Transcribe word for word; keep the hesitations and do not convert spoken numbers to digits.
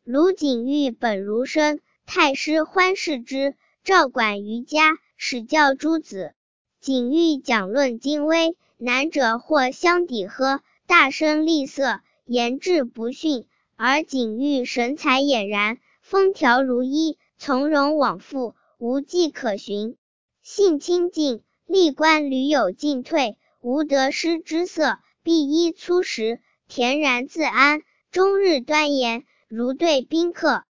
卢景玉本儒生，太师欢视之，召管于家，始教诸子。景玉讲论精微，难者或相抵呵，大声厉色，言志不逊。而景玉神采俨然，风调如衣，从容往复，无迹可寻。性清静，历官屡有进退，无得失之色，必依粗实，恬然自安，终日端严，如对宾客。